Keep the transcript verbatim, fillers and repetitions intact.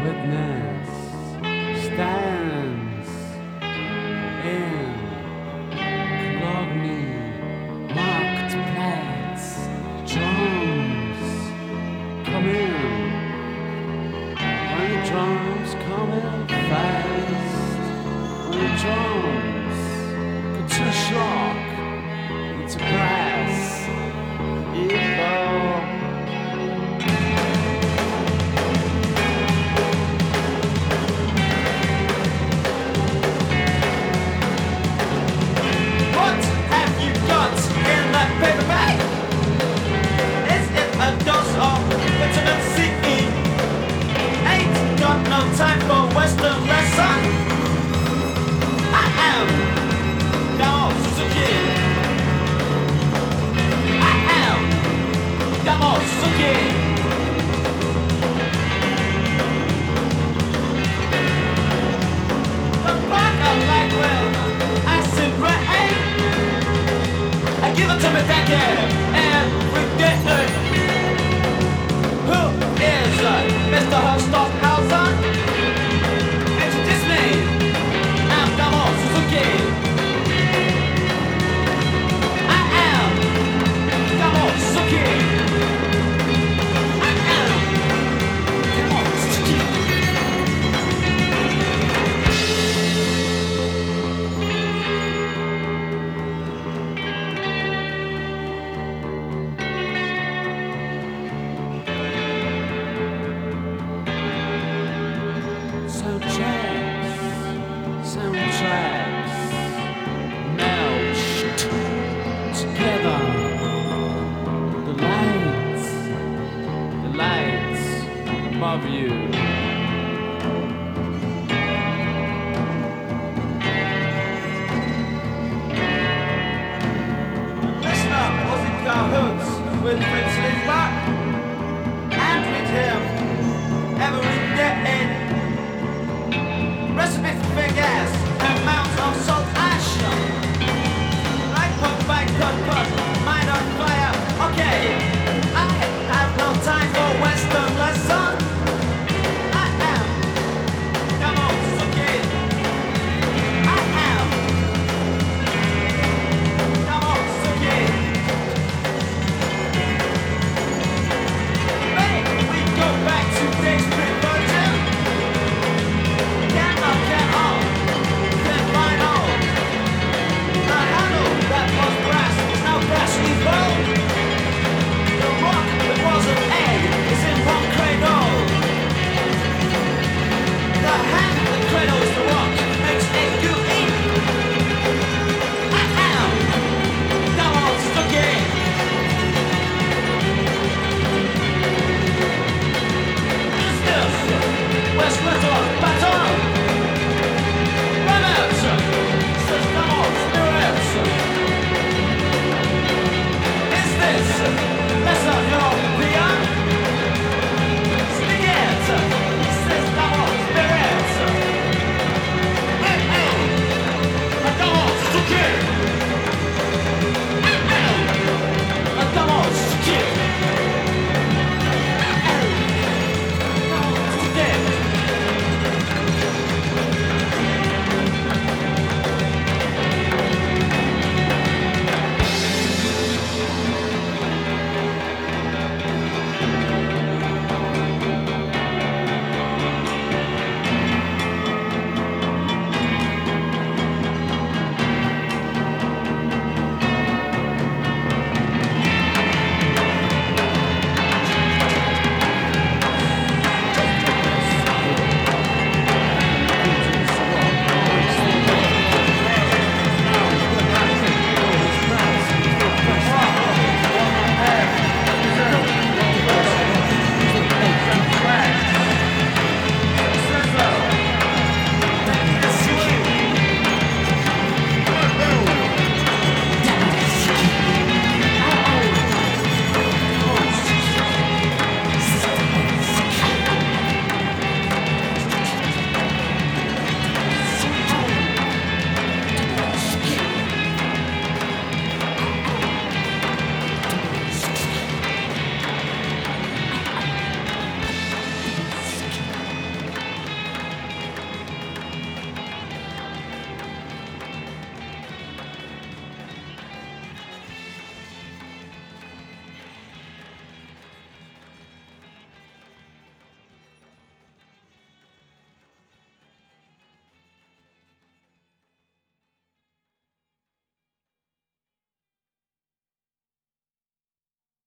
witness stands in Clogny marketplace. Drums come in. When the drums come in fast, when the drums cut to shock, it's a brass evil. What have you got in that paper bag? Is it a dose of vitamin C? Ain't got no time for Western lesson. I am Damo Suzuki. I am Damo Suzuki. The fuck I like well, acid rain. I give it to me, thank you, every day. Who is uh, Mister Stockhausen? Introduce me. I'm Damo Suzuki. I am Damo Suzuki. I am Damo Suzuki. Soundtracks, soundtracks melt together. The lights, the lights above you. Listen up, Ozzy Cahoots with Fritz Limbach, and with him every day. Recipe for big ass and mounds of salt ash. Right put by cut put, mind on fire. Okay, I have no time for Western lesson. I am Damo Suzuki. I am Damo Suzuki. Ready? We go back to days.